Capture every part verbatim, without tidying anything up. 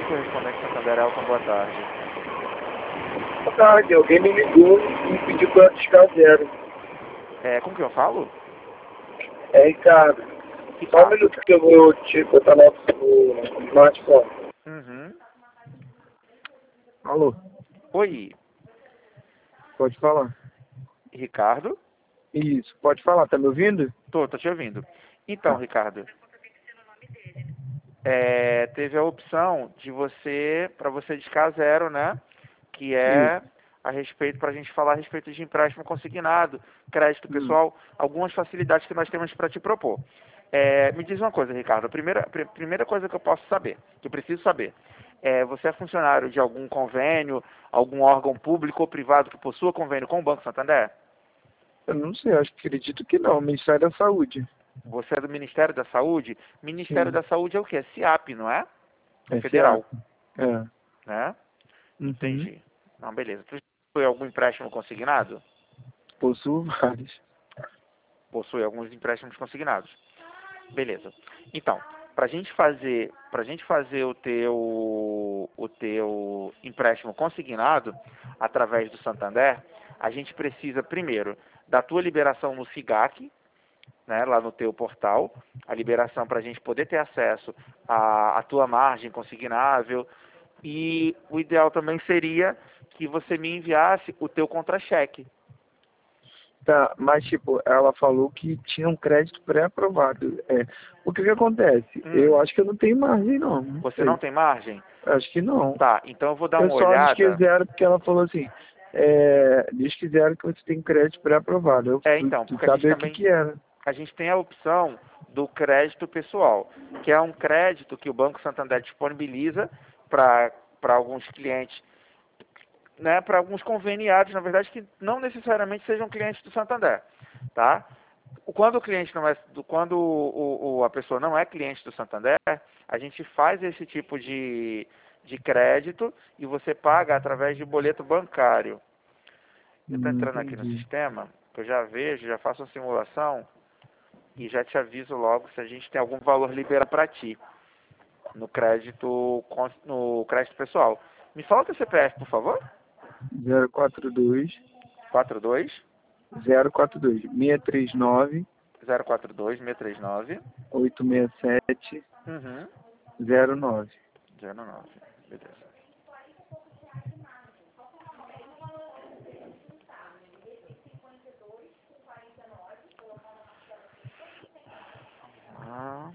Correspondente Santander, Elton, boa tarde. Boa tarde, alguém me ligou e me pediu para discar zero. É, com quem eu falo? É, Ricardo. Só um minuto que eu vou te botar no no smartphone. Uhum. Alô, Oi, pode falar? Ricardo? Isso, pode falar, tá me ouvindo? Tô, tô te ouvindo. Então, Ricardo, é, teve a opção de você, para você discar zero, né? Que é a respeito, para a gente falar a respeito de empréstimo consignado, crédito Hum. pessoal, algumas facilidades que nós temos para te propor. É, me diz uma coisa, Ricardo, a primeira, pr- primeira coisa que eu posso saber, que eu preciso saber, é, você é funcionário de algum convênio, algum órgão público ou privado que possua convênio com o Banco Santander? Eu não sei, acho que acredito que não, Ministério da Saúde. Você é do Ministério da Saúde? Ministério Sim, da Saúde é o quê? SIAP, não é? É S A. federal, É. né? Uhum. Entendi. Não, beleza. Tu possui algum empréstimo consignado? Possuo vários. Possui alguns empréstimos consignados. Beleza. Então, para gente fazer, para gente fazer o teu, o teu empréstimo consignado através do Santander, a gente precisa primeiro da tua liberação no SIGAC, né, lá no teu portal, a liberação para a gente poder ter acesso à, à tua margem consignável, e o ideal também seria que você me enviasse o teu contra-cheque. Tá, mas tipo, ela falou que tinha um crédito pré-aprovado. É, o que que acontece? Hum, Eu acho que eu não tenho margem não, não você não sei. tem margem? Acho que não. Tá, então eu vou dar Eu uma só diz que olhada. zero porque ela falou assim, é, diz que zero que você tem crédito pré-aprovado. Eu É, fui então, porque a gente saber o que também que era. a gente tem a opção do crédito pessoal, que é um crédito que o Banco Santander disponibiliza para para alguns clientes, né, para alguns conveniados, na verdade, que não necessariamente sejam clientes do Santander, tá? Quando o cliente não é, quando o, o, a pessoa não é cliente do Santander, a gente faz esse tipo de, de crédito e você paga através de boleto bancário. Eu estou Hum, entrando aqui no entendi. sistema, eu já vejo, já faço uma simulação e já te aviso logo se a gente tem algum valor liberado para ti no crédito no crédito pessoal. Me fala o teu C P F, por favor. zero quatro dois, quatro dois zero quatro dois, seis três nove, zero quatro dois seis três nove oito seis sete, uhum, zero nove. zero nove. Beleza. Ah,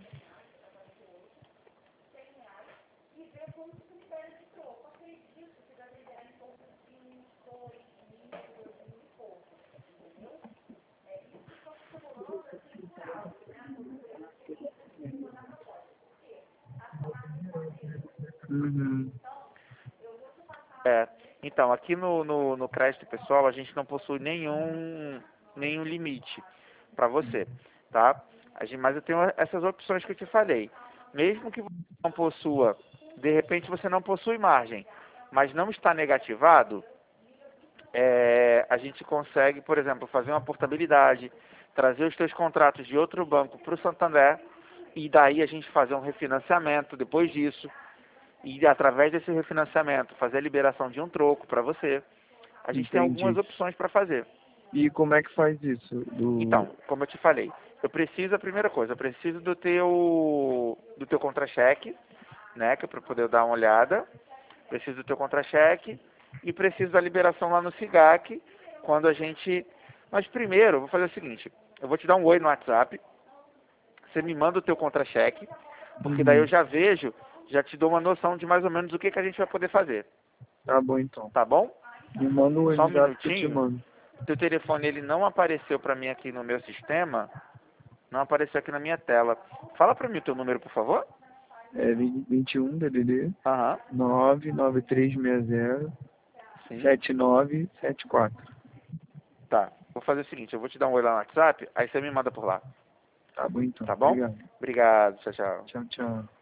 Uhum. é. Então, aqui no, no, no crédito pessoal, a gente não possui nenhum, nenhum limite para você, tá? A gente, mas eu tenho essas opções que eu te falei. Mesmo que você não possua, de repente você não possui margem, mas não está negativado, é, a gente consegue, por exemplo, fazer uma portabilidade, trazer os teus contratos de outro banco para o Santander, e daí a gente fazer um refinanciamento depois disso, e através desse refinanciamento fazer a liberação de um troco para você. A gente tem algumas Entendi. opções para fazer. E como é que faz isso? Do... Então, como eu te falei, eu preciso, a primeira coisa, eu preciso do teu, do teu contra-cheque, né, que é para poder dar uma olhada. Preciso do teu contra-cheque e preciso da liberação lá no SIGAC, quando a gente... Mas primeiro, eu vou fazer o seguinte, eu vou te dar um oi no WhatsApp, você me manda o teu contra-cheque, porque daí eu Uhum. já vejo, já te dou uma noção de mais ou menos o que, que a gente vai poder fazer, Tá bom então. tá bom? Me manda um Só um WhatsApp que eu te minutinho, mando. teu telefone ele não apareceu para mim aqui no meu sistema, não apareceu aqui na minha tela. Fala para mim o teu número, por favor. É vinte e um D D D Aham, nove nove três seis zero sim. sete nove sete quatro. Tá, vou fazer o seguinte, eu vou te dar um oi lá no WhatsApp, aí você me manda por lá, Tá bom então. tá bom? Obrigado. Obrigado, tchau, tchau. Tchau, tchau.